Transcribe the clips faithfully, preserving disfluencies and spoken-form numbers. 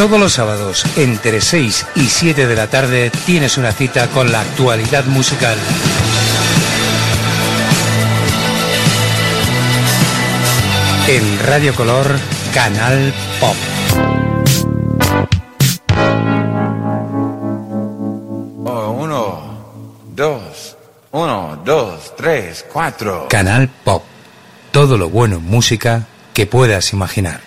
Todos los sábados, entre seis y siete de la tarde, tienes una cita con la actualidad musical. En Radio Color, Canal Pop. Oh, uno, dos, uno, dos, tres, cuatro. Canal Pop. Todo lo bueno en música que puedas imaginar.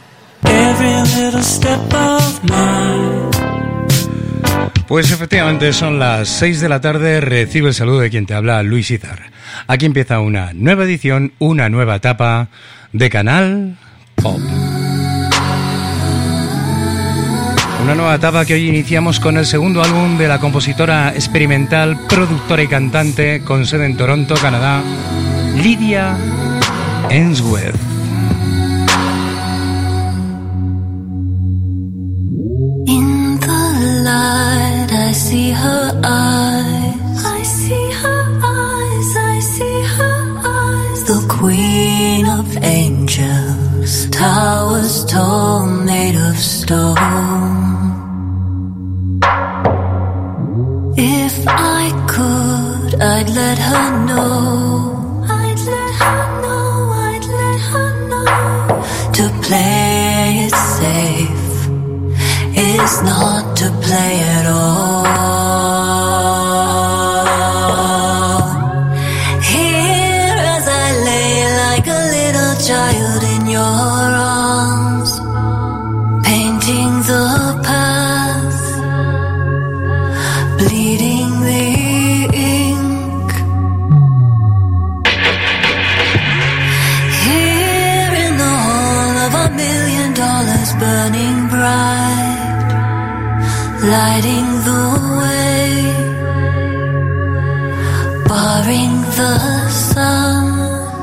Pues efectivamente son las seis de la tarde, recibe el saludo de quien te habla, Luis Izar. Aquí empieza una nueva edición, una nueva etapa de Canal Pop. Una nueva etapa que hoy iniciamos con el segundo álbum de la compositora experimental, productora y cantante con sede en Toronto, Canadá, Lydia Ainsworth. In the light I see her eyes, I see her eyes, I see her eyes. The queen of angels, towers tall made of stone. If I could, I'd let her know, I'd let her know, I'd let her know. To play it safe is not to play at all. Here as I lay like a little child in your arms, painting the path, bleeding the ink. Here in the hall of a million dollars burning bright, lighting the way, barring the sun.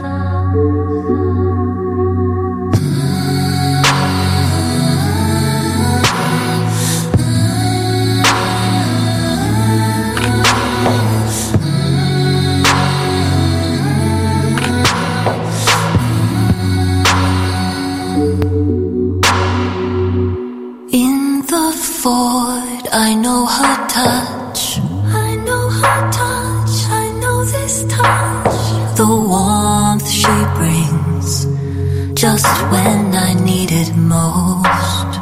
In the Ford, I know her touch, I know her touch, I know this touch. The warmth she brings, just when I need it most.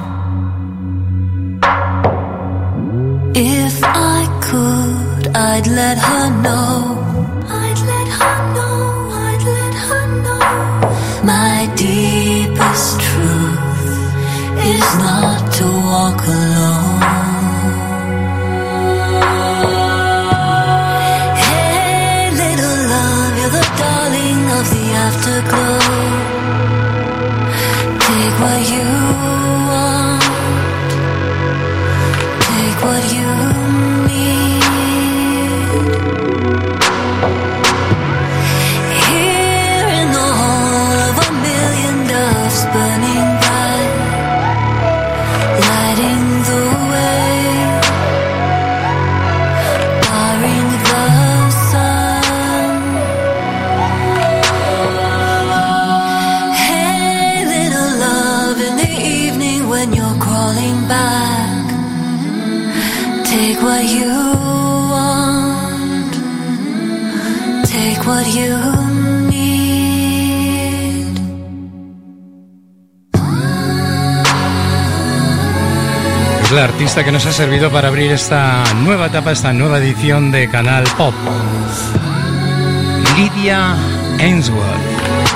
If I could, I'd let her know, I'd let her know, I'd let her know. My deepest truth is not to walk alone. Hey, little love, you're the darling of the afterglow. Take what you want, take what you need. Here in the hall of a million doves burning bright, lighting the way, barring the sun. Hey, little love, in the evening when you're crawling back, take what you want, take what you need. Es la artista que nos ha servido para abrir esta nueva etapa, esta nueva edición de Canal Pop. Lydia Ainsworth.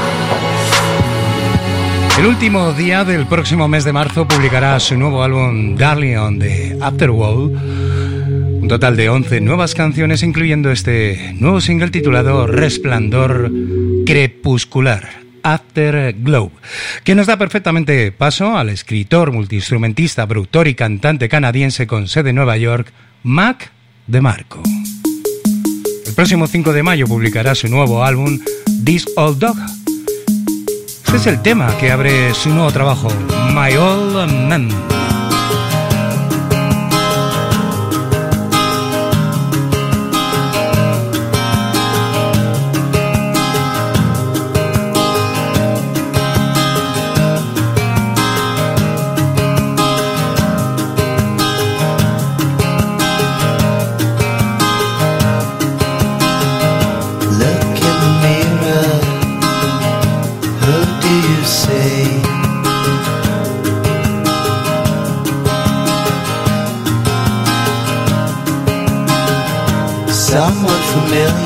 El último día del próximo mes de marzo publicará su nuevo álbum Darling on the Afterworld. Un total de once nuevas canciones, incluyendo este nuevo single titulado Resplandor Crepuscular, Afterglow, que nos da perfectamente paso al escritor, multiinstrumentista, productor y cantante canadiense con sede en Nueva York, Mac DeMarco. El próximo cinco de mayo publicará su nuevo álbum This Old Dog. Este es el tema que abre su nuevo trabajo, My Old Man.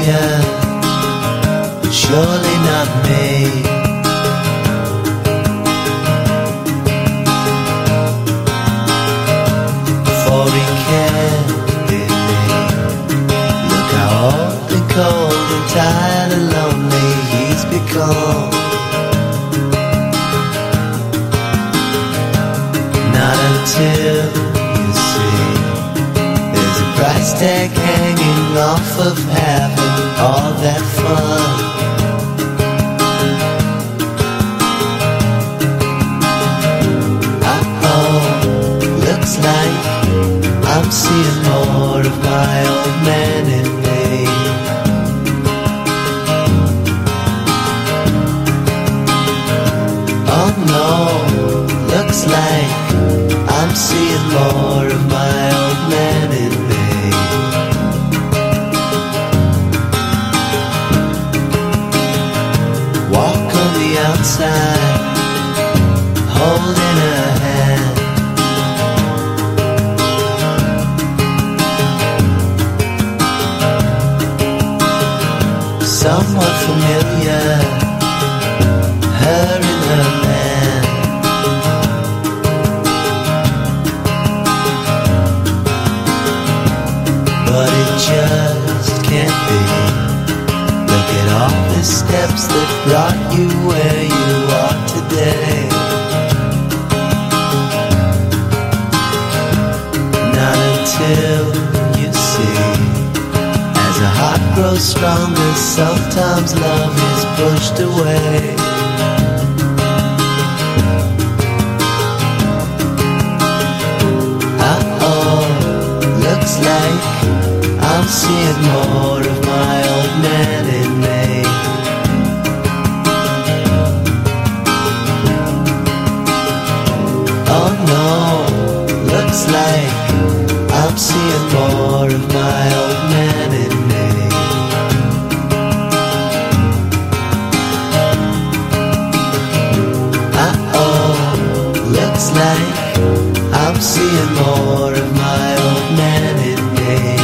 familiar, but surely not me. Foreign candidate, look how old and cold and tired and lonely he's become. Not until you see there's a price tag hanging off of having all that fun. Uh-oh, looks like I'm seeing more of my old man in me. Oh no, looks like I'm seeing more of my old man in me. Walk on the outside, holding a hand. Somewhat familiar, her in her man. But it just can't be. Look at all the steps that brought you where you are today. Not until you see, as a heart grows stronger, sometimes love is pushed away. Uh-oh, looks like I'm seeing more of my old man in me. Oh no, looks like I'm seeing more of my old man in me. Uh-oh, looks like I'm seeing more of my old man in me.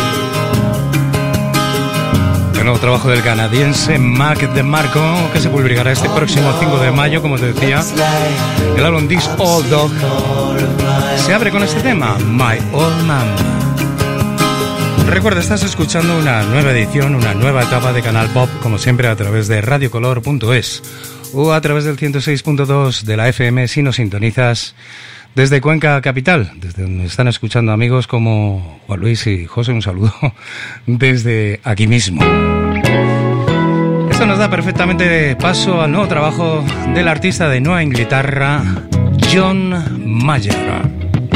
El nuevo trabajo del canadiense Mac DeMarco, que se publicará este próximo cinco de mayo, como te decía. El álbum This Old Dog se abre con este tema, My Old Man. Recuerda, estás escuchando una nueva edición, una nueva etapa de Canal Pop, como siempre a través de radiocolor punto es o a través del ciento seis punto dos de la F M si nos sintonizas desde Cuenca Capital, desde donde están escuchando amigos como Juan Luis y José. Un saludo desde aquí mismo. Esto nos da perfectamente paso al nuevo trabajo del artista de Nueva Inglaterra, John Mayer.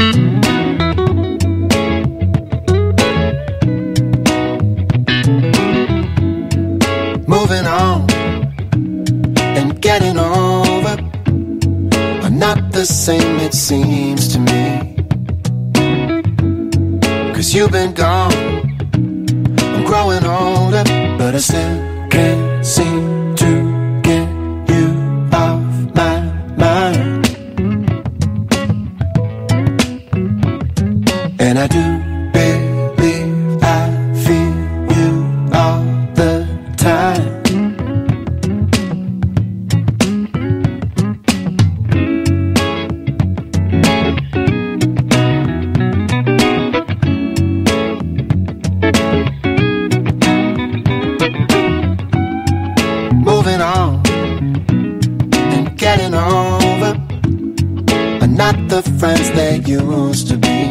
Moving on and getting over are not the same, it seems to me. 'Cause you've been gone, I'm growing older, but I still can't seem to get you off my mind. And I do believe I feel you all the time. Moving on and getting over are not the friends they used to be.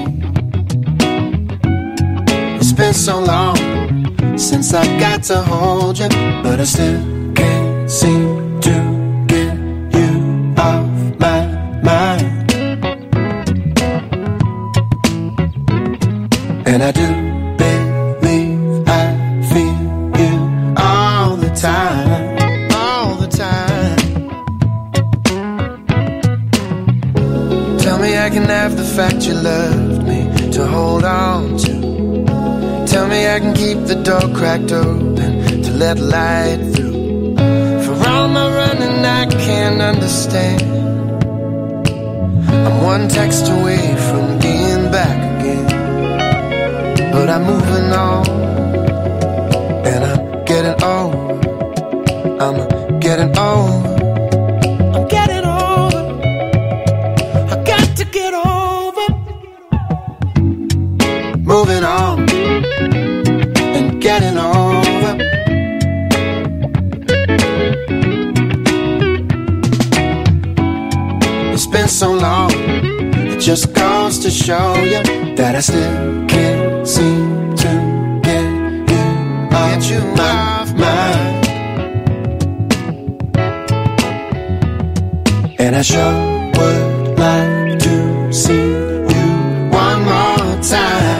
It's been so long since I got to hold you, but I still can't seem to get you off my mind. And I do believe I feel you all the time, all the time. Tell me I can have the fact you loved me to hold on to. Tell me I can keep the door cracked open to let light through. For all my running I can't understand. I'm one text away from being back again. But I'm moving on and I'm getting been so long. It just goes to show you that I still can't seem to get you off you my mind. And I sure would like to see you one more time.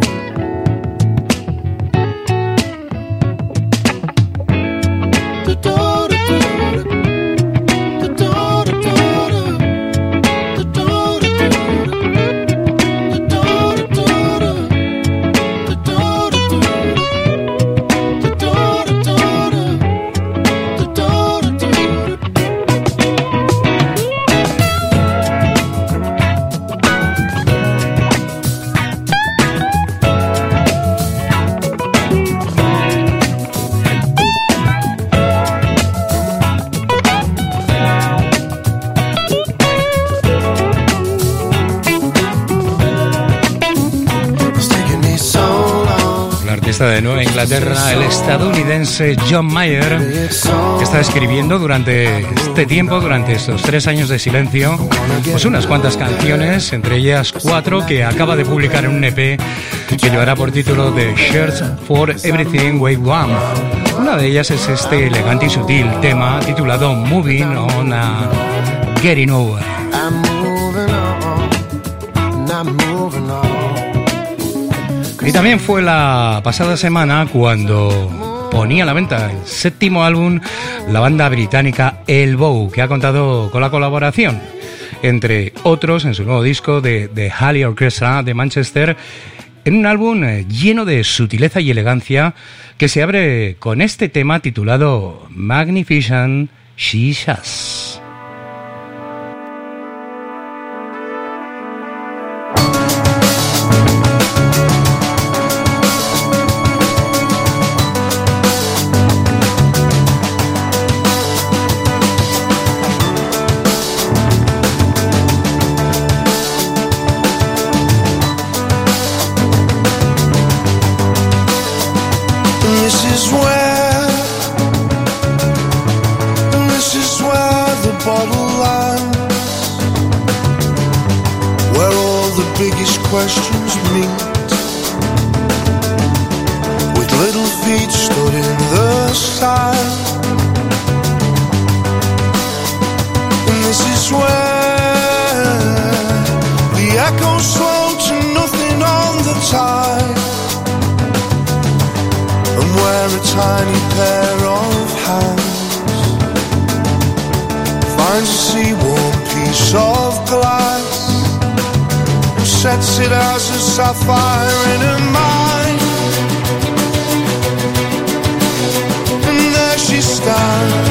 De Nueva Inglaterra, el estadounidense John Mayer, que está escribiendo durante este tiempo, durante estos tres años de silencio, pues unas cuantas canciones, entre ellas cuatro que acaba de publicar en un E P que llevará por título The Shirts for Everything Wave One. Una de ellas es este elegante y sutil tema titulado Moving On a Getting Over. Y también fue la pasada semana cuando ponía a la venta el séptimo álbum la banda británica Elbow, que ha contado con la colaboración, entre otros, en su nuevo disco de The Halley Orchestra de Manchester, en un álbum lleno de sutileza y elegancia que se abre con este tema titulado Magnificent Shishas. Questions meet with little feet stood in the sun, and this is where the echoes slow to nothing on the tide, and where a tiny pair of hands finds a sea-warm piece of glass, sets it as a sapphire in her mind, and there she stands,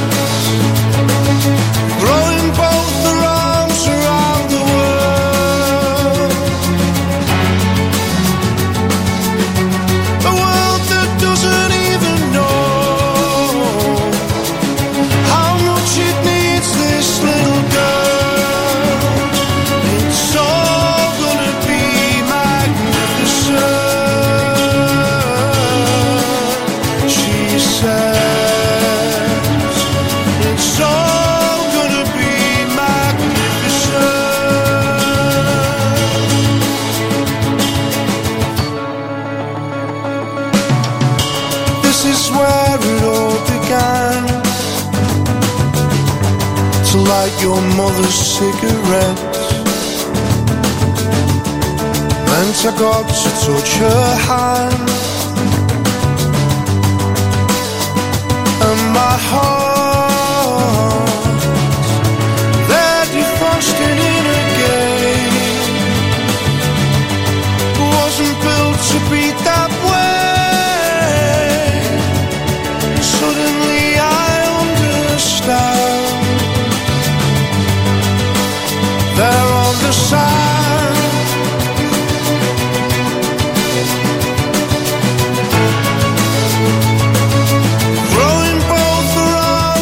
throwing both her arms around the world, a world that doesn't even know how much it needs this little girl. It's all gonna be magnificent. Light your mother's cigarettes, and I got to touch her hand, and my heart, there defrosting in again, wasn't built to beat that way. Suddenly I understand. There on the side, throwing both her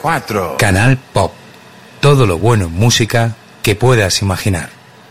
cuatro. Canal Pop. Todo lo bueno en música que puedas imaginar.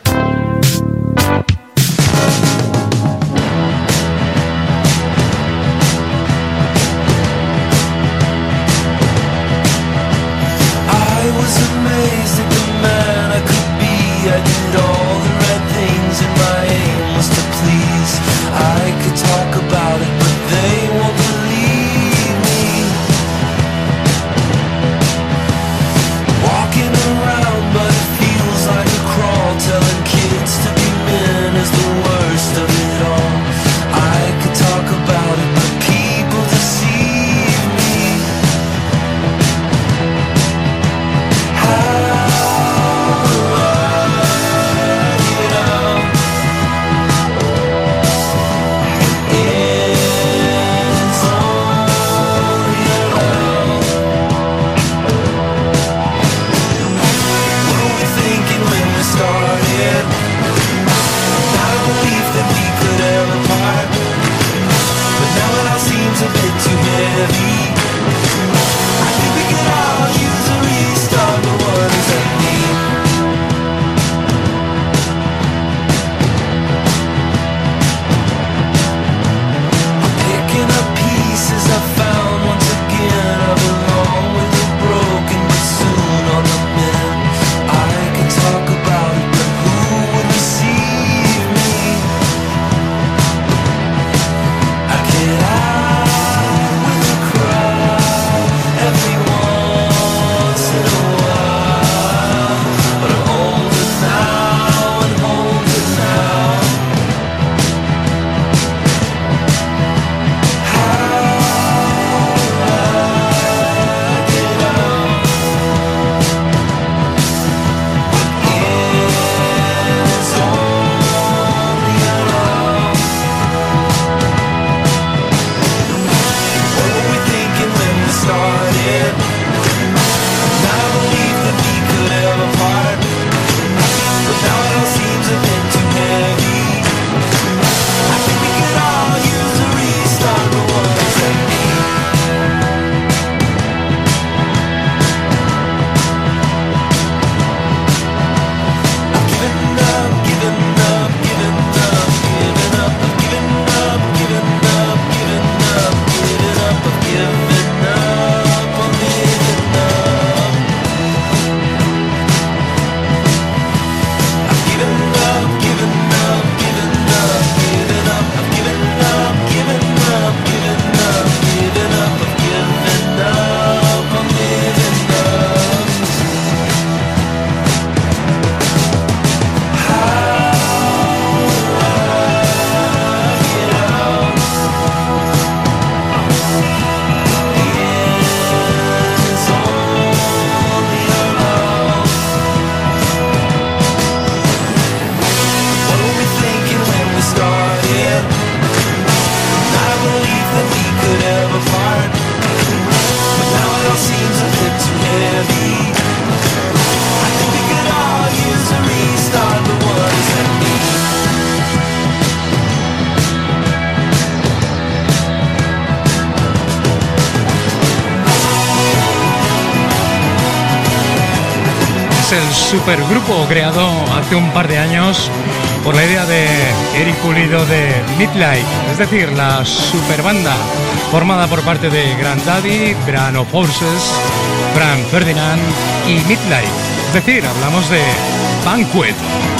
El supergrupo creado hace un par de años por la idea de Eric Pulido de Midnight, es decir, la superbanda formada por parte de Grand Daddy, Brand Forces, Frank Ferdinand y Midnight, es decir, hablamos de Banquet,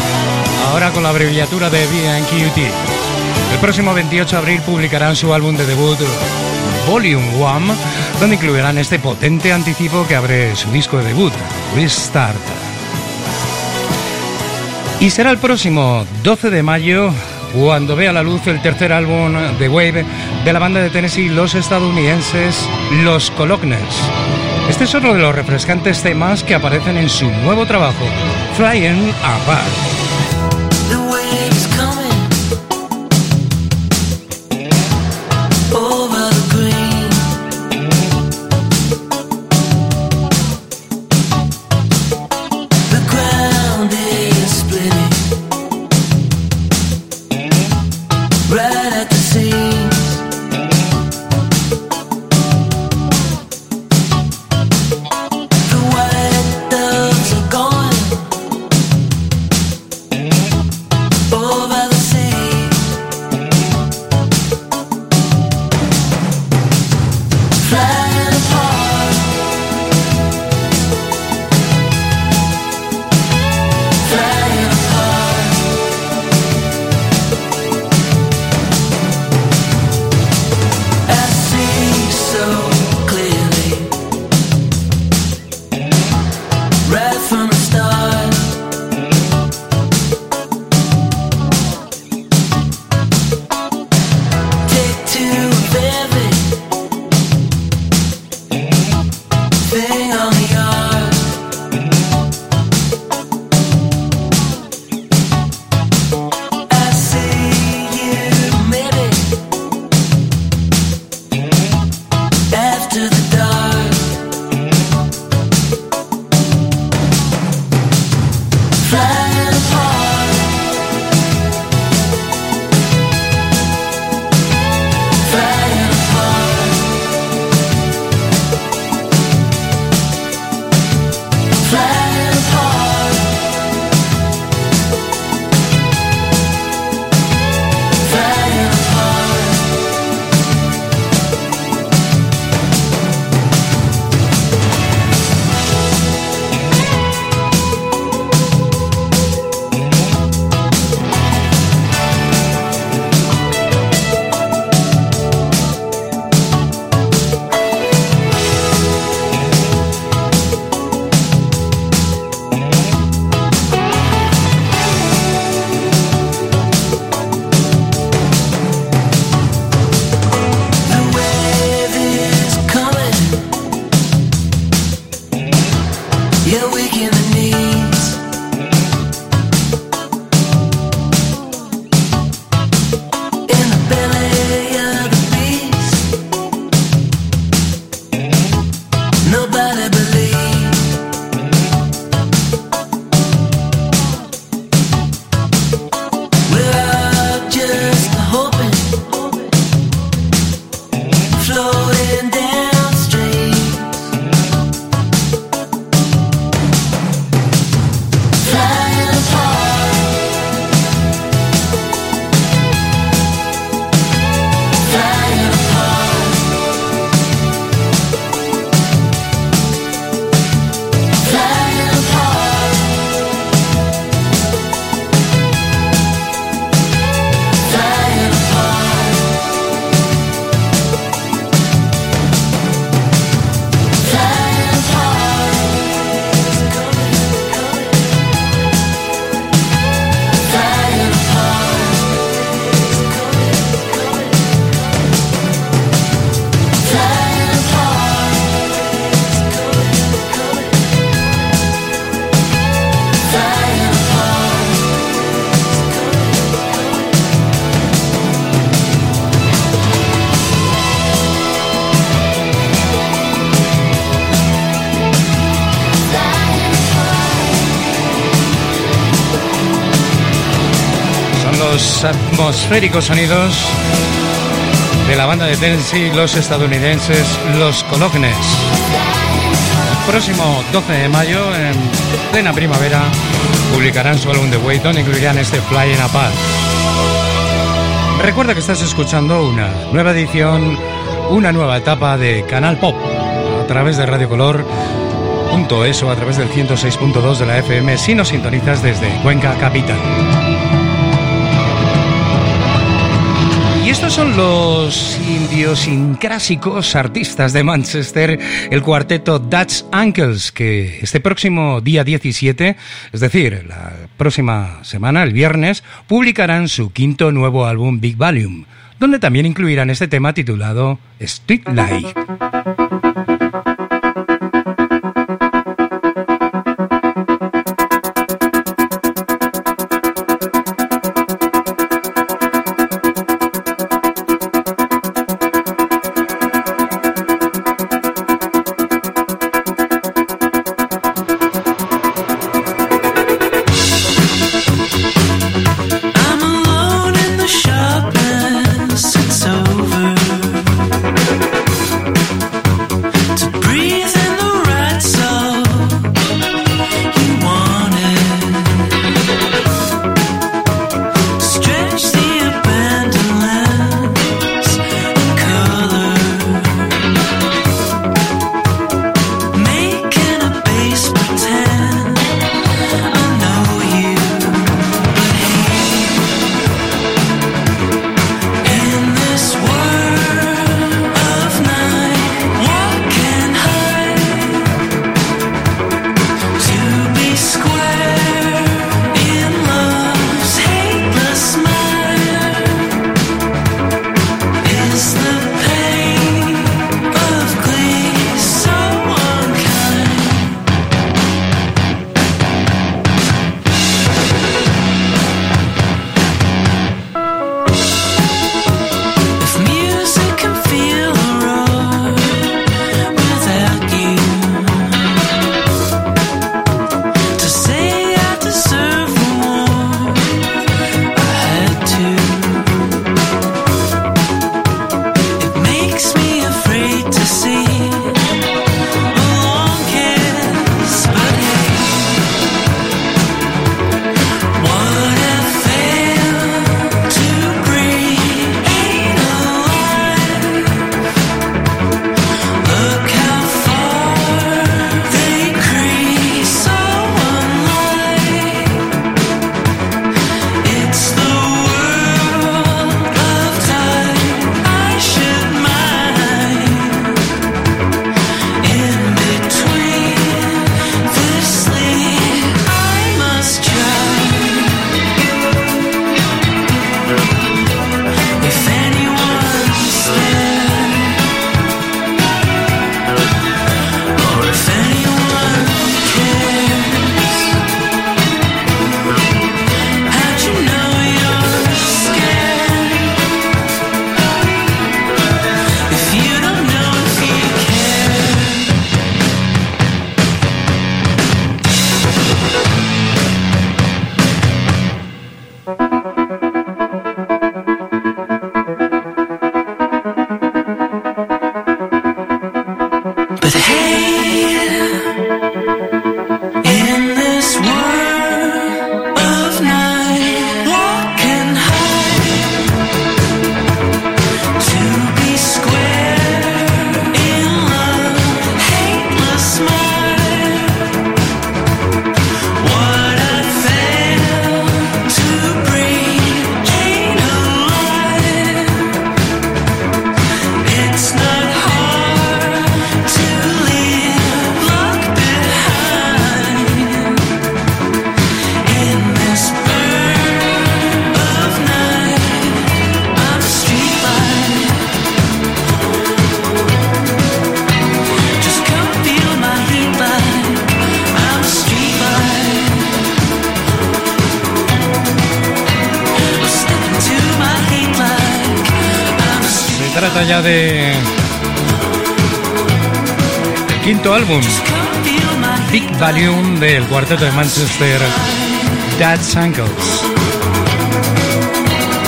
ahora con la abreviatura de B and Q T. El próximo veintiocho de abril publicarán su álbum de debut Volume uno, donde incluirán este potente anticipo que abre su disco de debut, Restart. Y será el próximo doce de mayo cuando vea la luz el tercer álbum de Wave de la banda de Tennessee, los estadounidenses Los Colognes. Este es uno de los refrescantes temas que aparecen en su nuevo trabajo, Flying Apart. los atmosféricos sonidos de la banda de Tennessee, los estadounidenses, los Cológenes. El próximo doce de mayo, en plena primavera, publicarán su álbum The Way, donde incluirán este Flying Apart. Recuerda que estás escuchando una nueva edición, una nueva etapa de Canal Pop, a través de Radio Color punto es o a través del ciento seis punto dos de la F M si nos sintonizas desde Cuenca Capital. Y estos son los idiosincrásicos artistas de Manchester, el cuarteto Dutch Uncles, que este próximo día diecisiete, es decir, la próxima semana, el viernes, publicarán su quinto nuevo álbum Big Volume, donde también incluirán este tema titulado Street Light. Trata ya de el quinto álbum Big Volume del cuarteto de Manchester Dutch Uncles.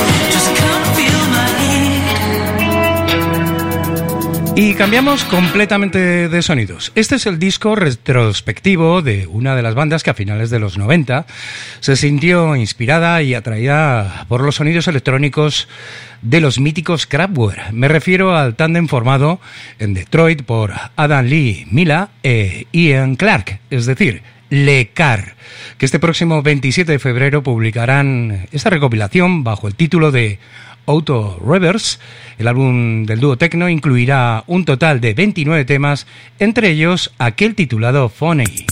Y cambiamos completamente de sonidos. Este es el disco retrospectivo de una de las bandas que a finales de los noventa se sintió inspirada y atraída por los sonidos electrónicos de los míticos Kraftwerk. Me refiero al tándem formado en Detroit por Adam Lee Mila e Ian Clark, es decir, Le Car, que este próximo veintisiete de febrero publicarán esta recopilación bajo el título de Auto Reverse. El álbum del dúo techno incluirá un total de veintinueve temas, entre ellos aquel titulado Funny.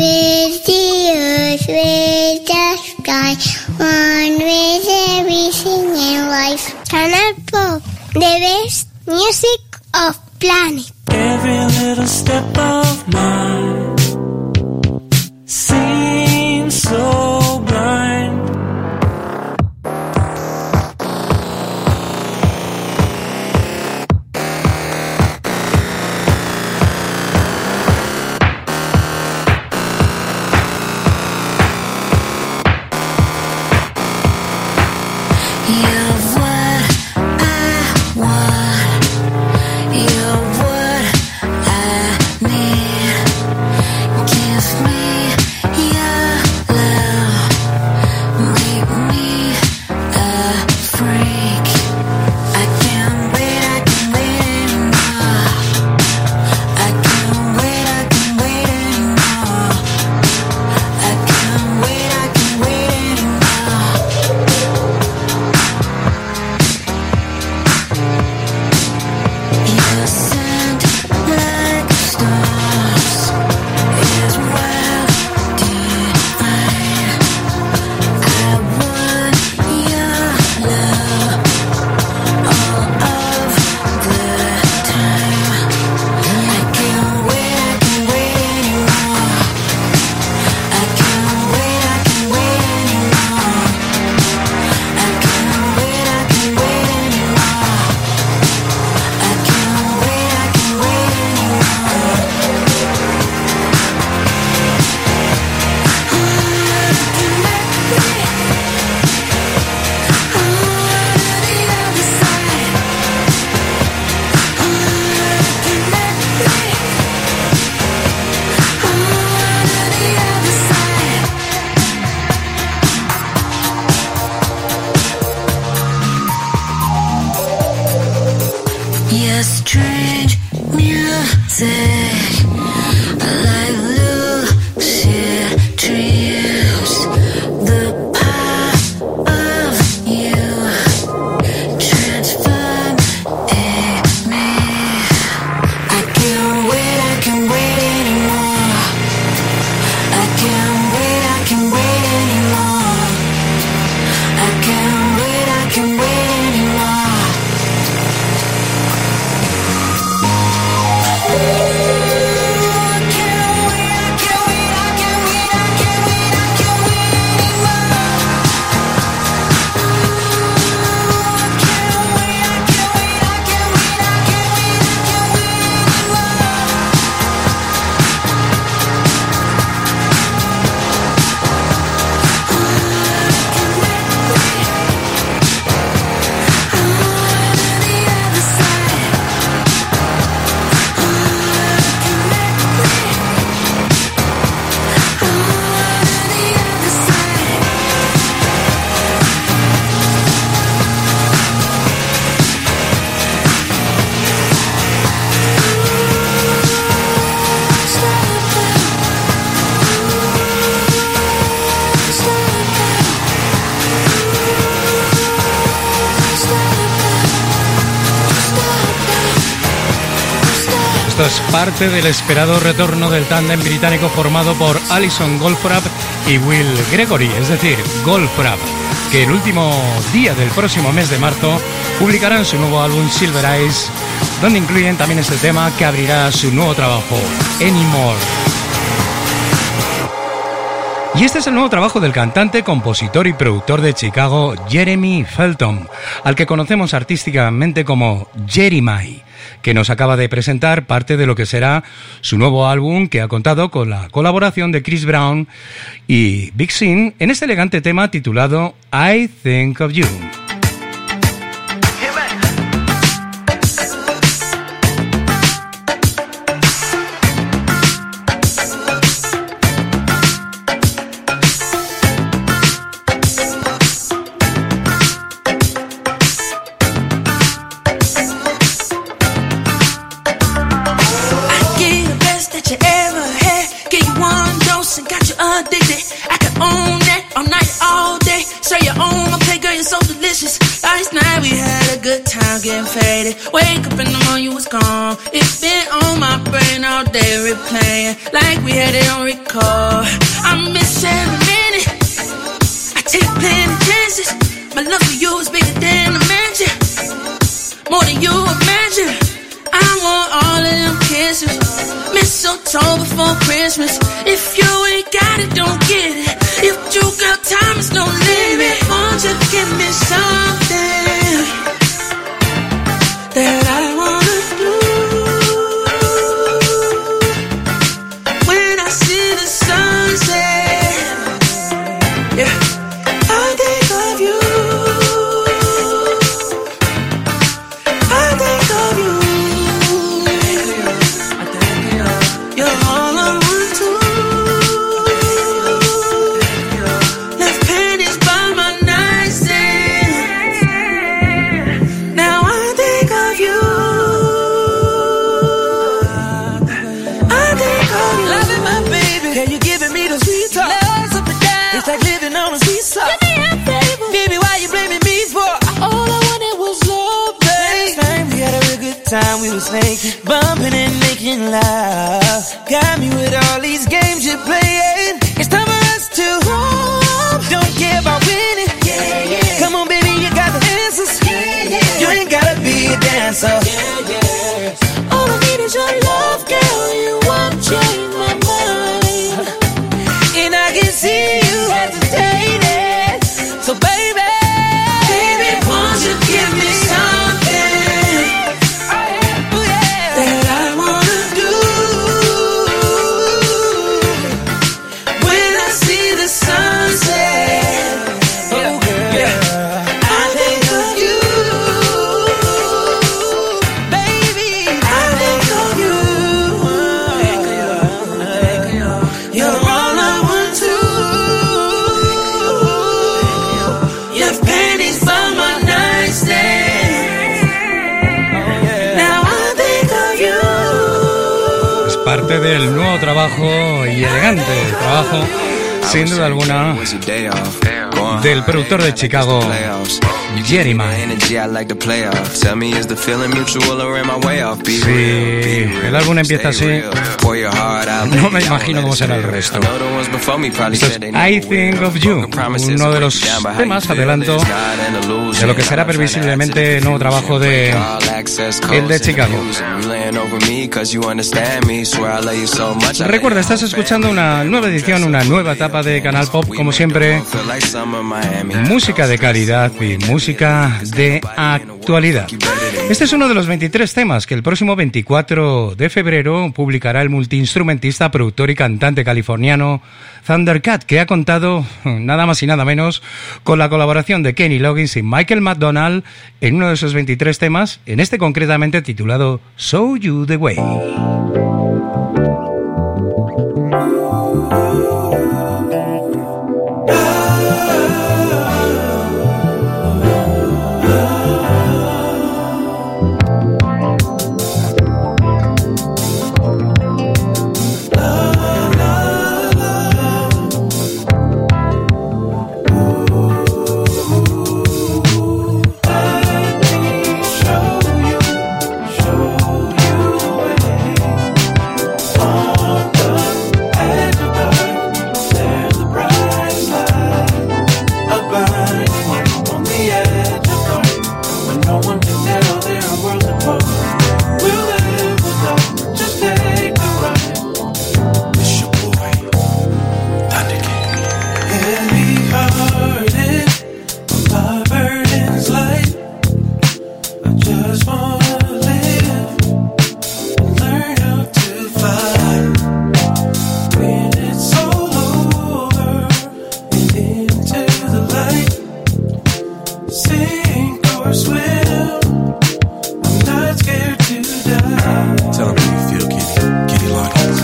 One with the earth, with the sky, one with everything. Canal Pop, the best music of planet. Every little step of mine seems so blind. You're what I want. You're what I need. Give me your love. Make me a freak. I can't wait, I can't wait anymore. I can't wait, I can't wait anymore. I can't wait, I can't wait anymore. Your scent like stars is well divine. I want your love all of the time. I can't wait, I can't wait anymore. I can't wait, I can't wait anymore. I can't wait, I can't wait anymore. I can't wait, I can't wait anymore. Your strange music, like lucid dreams, the power of you transforming me. I can't wait, I can't wait anymore. I can't wait, I can't wait anymore. I can't wait, I can't wait anymore. Esto es parte del esperado retorno del tándem británico formado por Alison Goldfrapp y Will Gregory, es decir, Goldfrapp, que el último día del próximo mes de marzo publicarán su nuevo álbum Silver Eyes, donde incluyen también este tema que abrirá su nuevo trabajo, Anymore. Y este es el nuevo trabajo del cantante, compositor y productor de Chicago, Jeremy Felton, al que conocemos artísticamente como Jeremy, que nos acaba de presentar parte de lo que será su nuevo álbum, que ha contado con la colaboración de Chris Brown y Big Sean en este elegante tema titulado I Think of You. Getting faded. Wake up in the morning, you was gone. It's been on my brain all day, replaying like we had it on record. I miss every minute. I take plenty chances. My love for you is bigger than a mansion. you. I want all of them kisses. Mistletoe before Christmas. If you ain't got it, don't get it. If you got time, it's no limit. Won't you give me something that I wanna do? When I see the sunset, yeah, I think of you. I think of you. You're all I want to. Left panties by my nightstand. Now I think of you. I think of you. Loving my baby. Can you giving me the sweet talk? Love's up and down. It's like living on a seesaw. Give me a favor. Baby, why you blaming me for? All I wanted was love, babe. Last time we had a real good time. We was making, bumping and making love. Got me with all these games you're playing. It's time for us to roam. Don't care about winning. Yeah, yeah. Come on, baby, you got the answers. Yeah, yeah. You ain't gotta be a dancer. Yeah, yeah. All I need is your love, girl. You won't change my mind. And I can see you hesitating. So, baby, baby, won't you give me something that I wanna do? When I see the sunset, oh girl, I think of you, baby. I think of you. You're all I want to. Your panties by my nightstand. Now I think of you. Es parte del nuevo trabajo y elegante trabajo, sin duda alguna, del productor de Chicago, Jeremy. Sí, el álbum empieza así. No me imagino cómo será el resto. Esto es I Think of You, uno de los temas, adelanto, de lo que será previsiblemente el nuevo trabajo de el de Chicago. Recuerda, estás escuchando una nueva edición, una nueva etapa de Canal Pop, como siempre, música de calidad y música de actualidad. Este es uno de los veintitrés temas que el próximo veinticuatro de febrero publicará el multiinstrumentista, productor y cantante californiano Thundercat, que ha contado nada más y nada menos con la colaboración de Kenny Loggins y Michael McDonald en uno de esos veintitrés temas, en este concretamente titulado Show You the Way.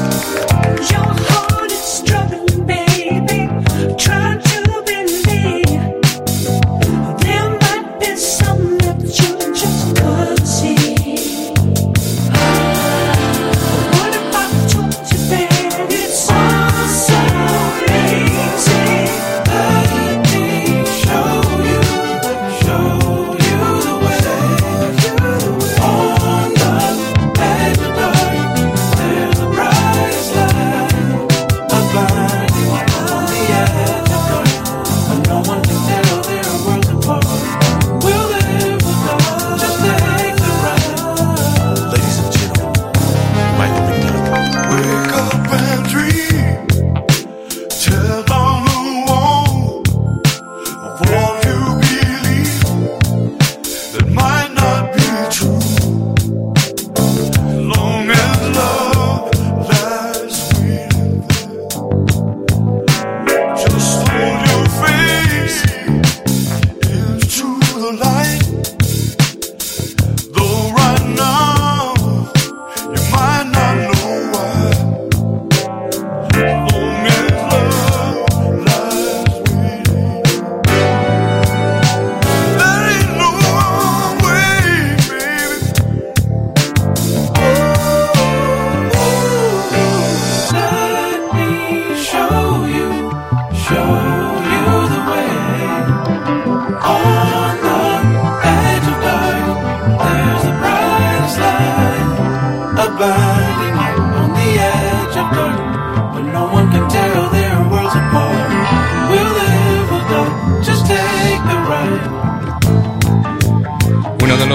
Your heart is struggling, baby. Try to believe.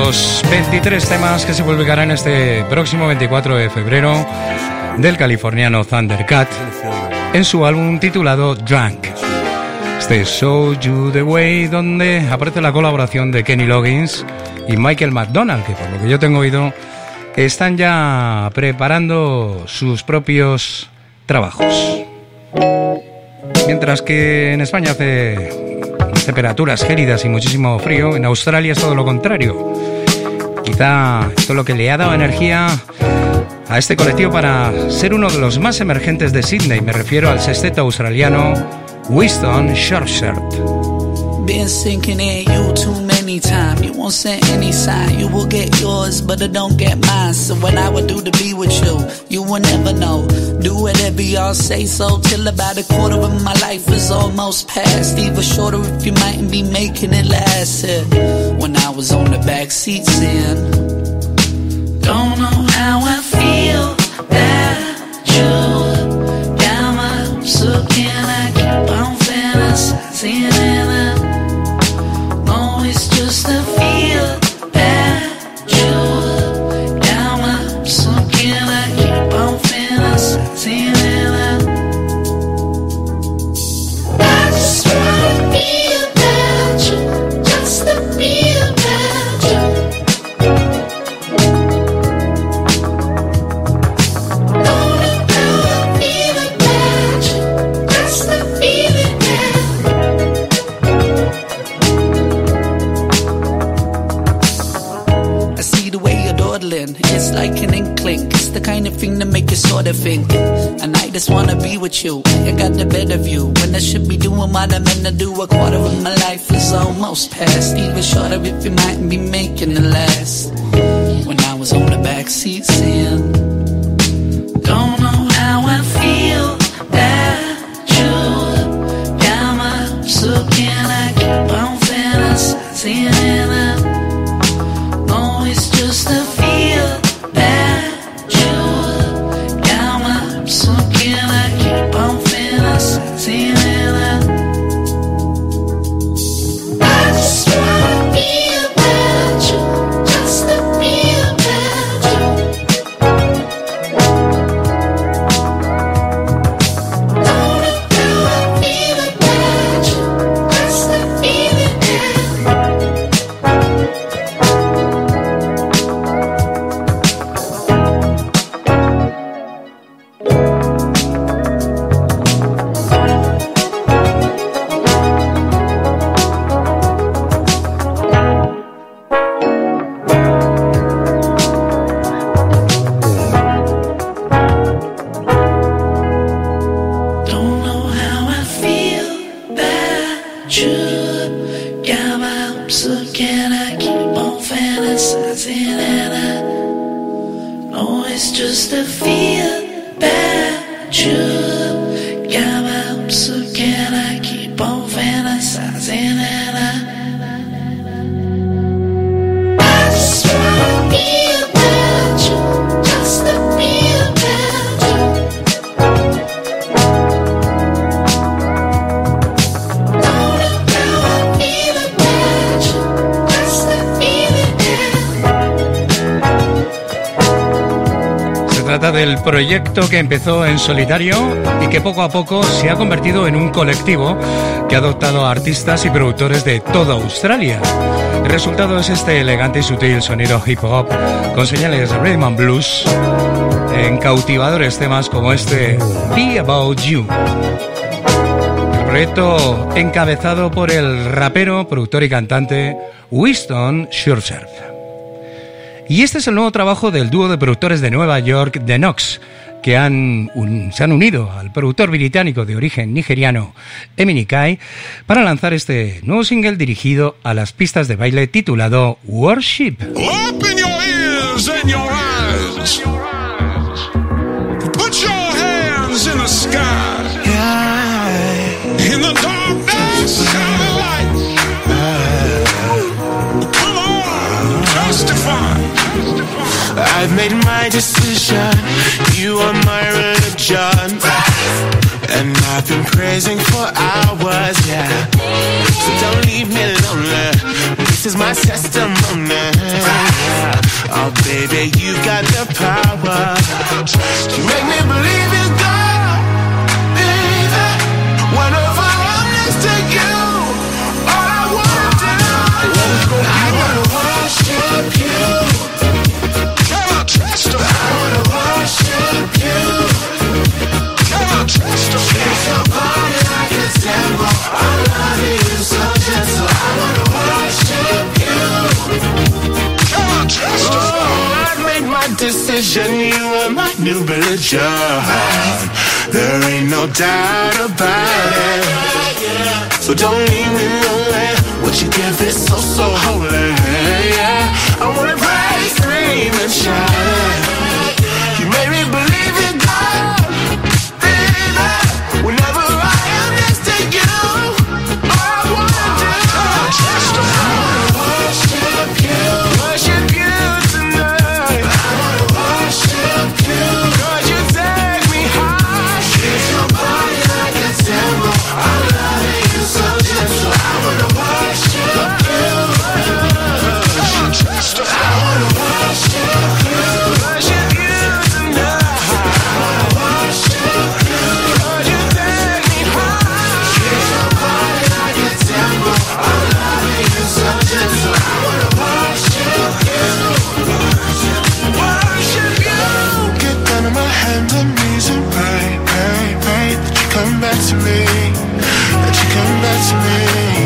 los veintitrés temas que se publicarán este próximo veinticuatro de febrero del californiano Thundercat en su álbum titulado Drunk. Este Show You The Way, donde aparece la colaboración de Kenny Loggins y Michael McDonald, que por lo que yo tengo oído están ya preparando sus propios trabajos. Mientras que en España hace temperaturas gélidas y muchísimo frío, en Australia es todo lo contrario. Quizá esto es lo que le ha dado energía a este colectivo para ser uno de los más emergentes de Sydney. Me refiero al sexteto australiano Winston Shortshirt. Been sinking in you too many times. You won't send any sign. You will get yours, but I don't get mine. So what I would do to be with you, you will never know. Do whatever y'all say so, till about a quarter of my life is almost past. Even shorter if you mightn't be making it last. Yeah. When I was on the backseat saying, don't know how I feel that you got my so can I keep on fantasizing and I just to feel that you got my so can I keep on fantasizing and I I just wanna be about you, just to be about you. Don't know how I feel about you, just to feel it It's like an inkling. It's the kind of thing that make you sort of think. And I just wanna be with you. I got the better view. When I should be doing what I'm meant to do. A quarter of my life is almost past. Even shorter if you mightn't be making it last. When I was on the backseat saying, don't know how I feel that you got my so can I keep on fantasizing and I know it's just a feel that you got my so can I keep on fantasizing and I I just wanna be about you, just to be about you. Don't know how I feel about you, just to feel it del proyecto que empezó en solitario y que poco a poco se ha convertido en un colectivo que ha adoptado a artistas y productores de toda Australia. El resultado es este elegante y sutil sonido hip hop con señales de rhythm and blues en cautivadores temas como este Be About You. El proyecto encabezado por el rapero, productor y cantante Winston Shortshirt. Y este es el nuevo trabajo del dúo de productores de Nueva York, The Knox, que han un, se han unido al productor británico de origen nigeriano, Emini Kai, para lanzar este nuevo single dirigido a las pistas de baile titulado Worship. Open your ears and your eyes. Put your hands in the sky. In the darkness, shine a light. Come on, testify. I've made my decision, you are my religion, and I've been praising for hours, yeah. So don't leave me lonely, this is my testimony. baby, you got the power. You make me believe in God, baby. Whenever I'm next to you, all I wanna do, I wanna worship you. Can I trust him? I wanna worship you. Can I trust him? Shake your body like a temple. I love you so gentle. I wanna worship you. Can I trust him? Oh, I made my decision. You are my new religion. There ain't no doubt about it. So don't leave me lonely. What you give is so, so holy. Yeah, I wanna pray, scream and shout. You made me believe in God, baby. Whenever I am next to you, all I wanna do, I wanna worship you, worship you tonight. I wanna worship you, 'cause you take me high. Kiss your body like a temple. I love you so gentle. I wanna worship you. I wanna worship you, worship you tonight. I wanna worship you, 'cause you take me high. Kiss your body like a temple. I love you so gentle. I wanna worship you, worship you. Get down on my hands and knees and pray, pray, pray that you come back to me, that you come back to me.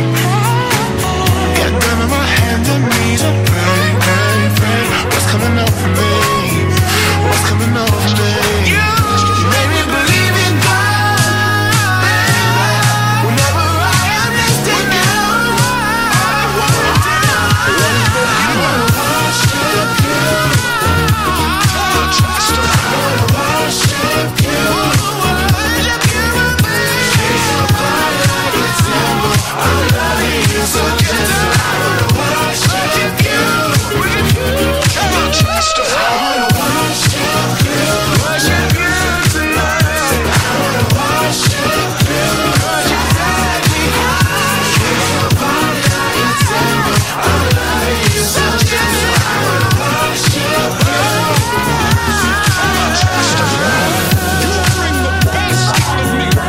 Get down on my hands and knees and pray, pray, pray. What's coming over me? What's coming over me? You made me believe in God. Whenever I am next to you, all I wanna do, I wanna worship you. I wanna worship you. Worship you, baby. Kiss your body like a temple. I love you so gentle. I wanna worship you. Can I trust her? I wanna worship you, worship you tonight. I wanna worship you, 'cause you take me high. Kiss your body like a temple. I love you so gentle. I wanna worship you. Can I trust her? You bring the best out of me. You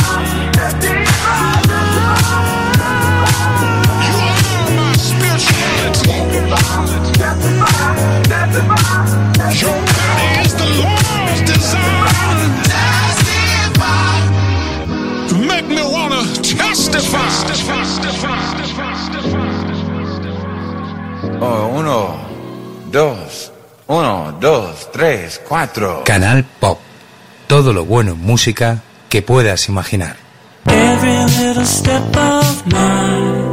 are my spirituality. Your body is the Lord's design. Make me wanna testify. Oh, uno, dos, uno, dos, tres, cuatro. Canal Pop. Todo lo bueno en música que puedas imaginar. Every little step of mine.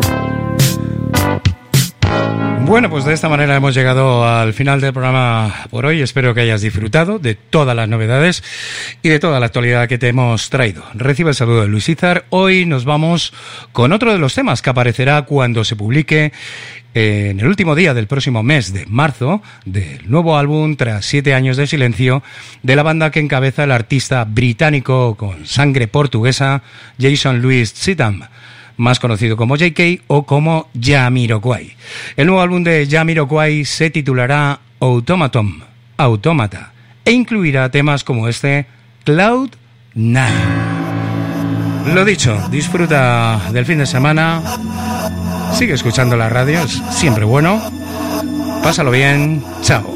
Bueno, pues de esta manera hemos llegado al final del programa por hoy. Espero que hayas disfrutado de todas las novedades y de toda la actualidad que te hemos traído. Recibe el saludo de Luis Izar. Hoy nos vamos con otro de los temas que aparecerá cuando se publique eh, en el último día del próximo mes de marzo del nuevo álbum tras siete años de silencio de la banda que encabeza el artista británico con sangre portuguesa Jason Louis Cheetham, más conocido como J K o como Jamiroquai. El nuevo álbum de Jamiroquai se titulará Automaton, Autómata, e incluirá temas como este Cloud Nine. Lo dicho, disfruta del fin de semana, sigue escuchando la radio, es siempre bueno, pásalo bien, chao.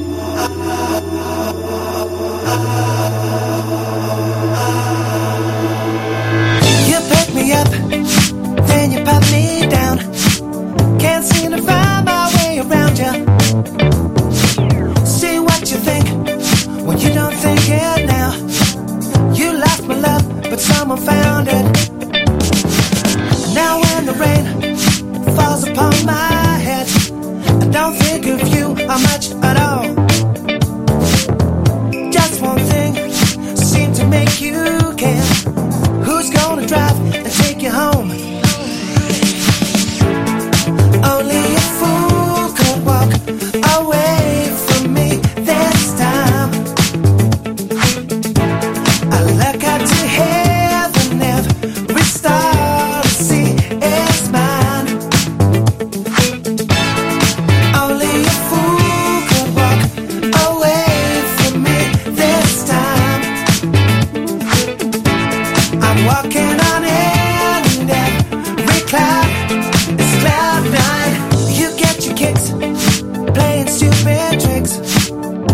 Then you pop me down. Can't seem to find my way around you. See what you think when you don't think it now. You lost my love, but someone found it. Now when the rain falls upon my head, I don't think of you how much at all. Just one thing seemed to make you care. Who's gonna drive and take you home? Only a fool could walk away from me this time. I look out to heaven, every star I see is mine. Only a fool could walk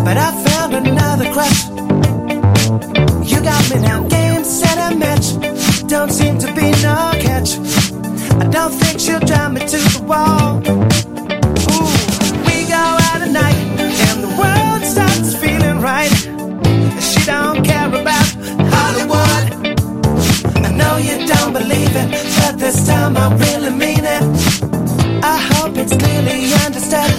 but I found another crush. You got me now, game, set, and match. Don't seem to be no catch. I don't think she'll drive me to the wall. Ooh, we go out at night and the world starts feeling right. She don't care about Hollywood. I know you don't believe it, but this time I really mean it. I hope it's clearly understood.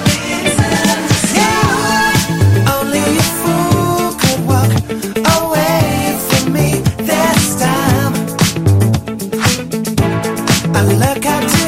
Yeah, only a fool could walk away from me this time. I look out to